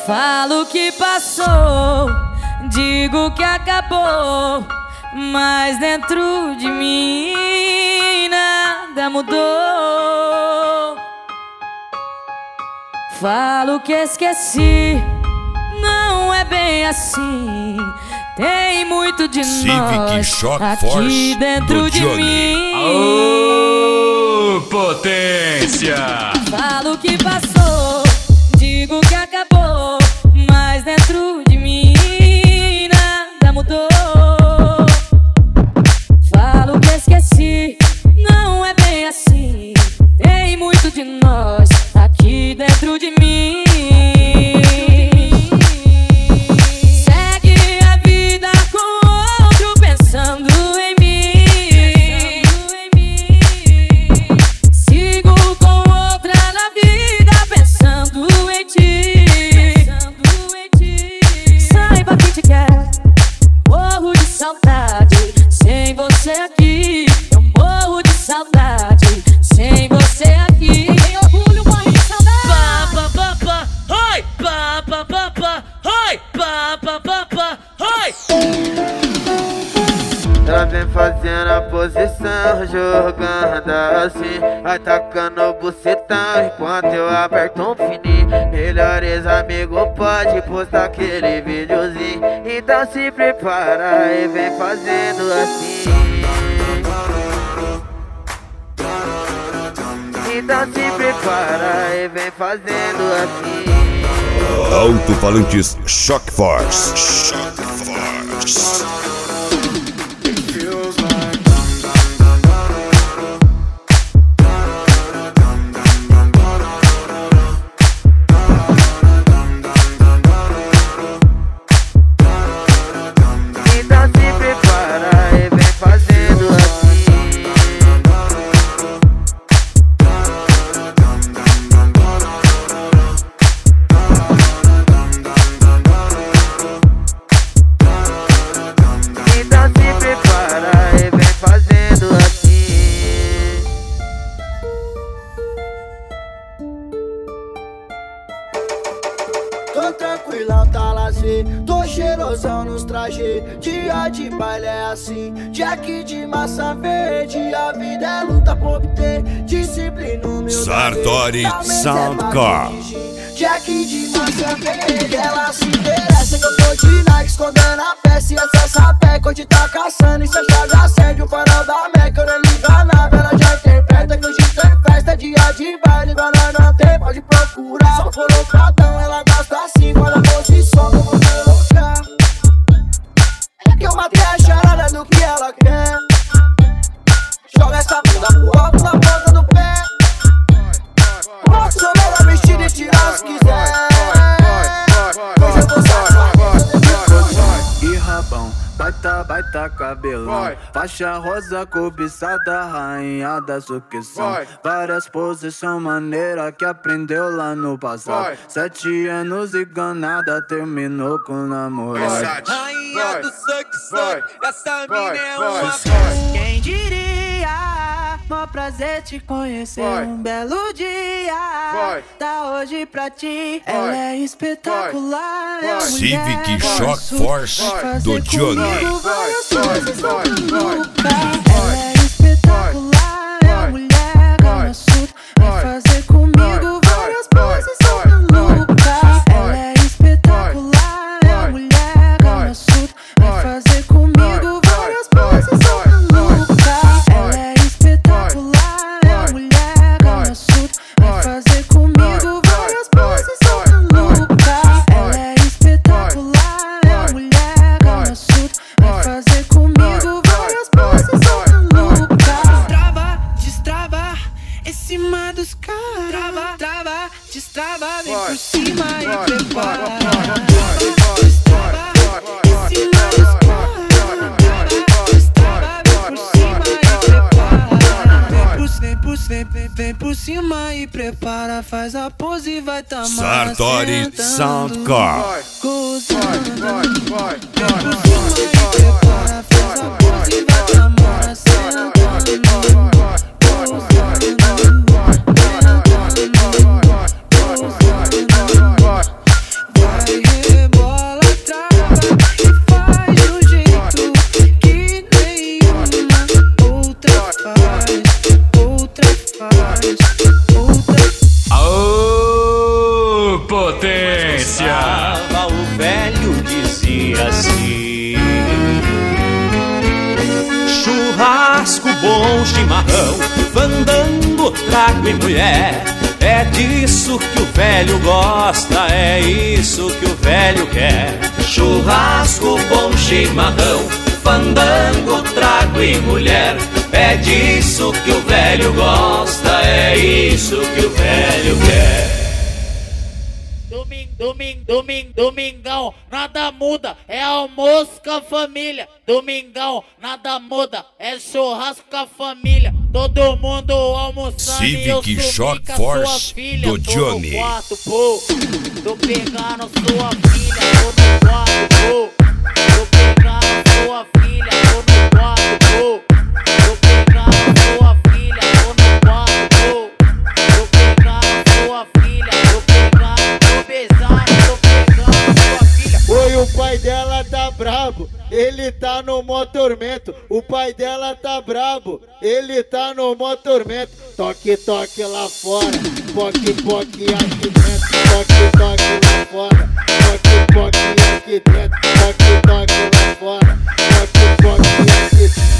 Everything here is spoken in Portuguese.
Falo que passou, digo que acabou, mas dentro de mim nada mudou. Falo que esqueci, não é bem assim. Tem muito de nós aqui dentro de mim. Aô, potência! Falo que passou, digo que acabou, mas dentro de mim nada mudou. Falo que esqueci, não é bem assim. Tem muito de nós aqui dentro de mim. Sem você aqui, eu morro de saudade. Sem você aqui, tem orgulho, morre de saudade. Pa pa pa pa, oi, pa pa pa pa, oi, pa pa pa pa, oi. Ela vem fazendo a posição, jogando assim, atacando o bucetão enquanto eu aperto um fininho. Melhores amigos pode postar aquele videozinho, então se prepara e vem fazendo assim. Então se prepara e vem fazendo assim. Alto-falantes Shock Force. Shock Force. Tô tranquilão, tá lazer, tô cheirosão nos trajes. Dia de baile é assim, Jack de massa verde. A vida é luta por obter disciplina, meu Sartori Soundcore. Jack de massa verde, ela se interessa que eu tô de Nike, escondendo a peça. E essa sapé, hoje tá caçando, e se achar de assédio, o farol da Meca. Eu nem ligo a nave, ela já interpreta que hoje tem festa. Dia de baile, igual nós não tem, pode procurar. Só colocadão, ela gosta assim, olha a posição, eu vou colocar. Que eu matei a charada do que ela quer. Joga essa bunda pro alto na ponta do pé. Posso ver a vestida e tirar se quiser. Hoje eu vou e rabão, baita cabelão, faixa rosa cobiçada, rainha da sucção. Várias posições maneira que aprendeu lá no passado. 7 anos e ganada, terminou com namorado. Rainha do suck, essa mina é uma festa. Quem diria, mó prazer te conhecer. Um belo dia, tá hoje pra ti. Ela é espetacular, é Civic Shock Force do Johnny. Ela é espetacular, é mulher gama surda. Vai fazer comigo várias poses maluca. Ela é espetacular, é mulher gama surda. Vai fazer comigo várias poses maluca. Ela é espetacular, é mulher gama surda. Vai fazer comigo várias poses maluca. Ela é espetacular, é mulher gama surda. Vai fazer comigo várias poses maluca. Destrava, em cima dos caras. Trava, destrava, vem por cima e prepara. Destrava, em cima dos caras. Destrava, vem por cima e prepara. Vem por cima e prepara. Faz a pose e vai tá Sartori Soundcore. Gozando. Vem por cima e prepara. Faz a pose e vai tá sentando. Vai dizia assim: churrasco, bom chimarrão, fandango, trago e mulher. É disso que o velho gosta, é isso que o velho quer. Churrasco, bom chimarrão, fandango, trago e mulher. É disso que o velho gosta, é isso que o velho quer. Domingão, nada muda, é almoço com a família. Domingão, nada muda, é churrasco com a família. Todo mundo almoçando e eu Civic sumi Shock com a Force sua filha. do Johnny. Tô no quarto, pô. Tô pegando sua filha, tô no quarto, pô. Tô pegando sua filha, tô no quarto, pô. Tô pegando sua filha, tô no quarto, pô. Tô pegando sua filha, tô pegando, tô beijando, tô pegando sua filha. Oi, o pai dela tá brabo, ele tá no mó tormento. O pai dela tá brabo, ele tá no mó tormento. Toque, toque lá fora, poque, poque aqui dentro. Toque, toque lá fora, poque, poque aqui dentro. Toque, toque lá fora, poque, poque aqui dentro.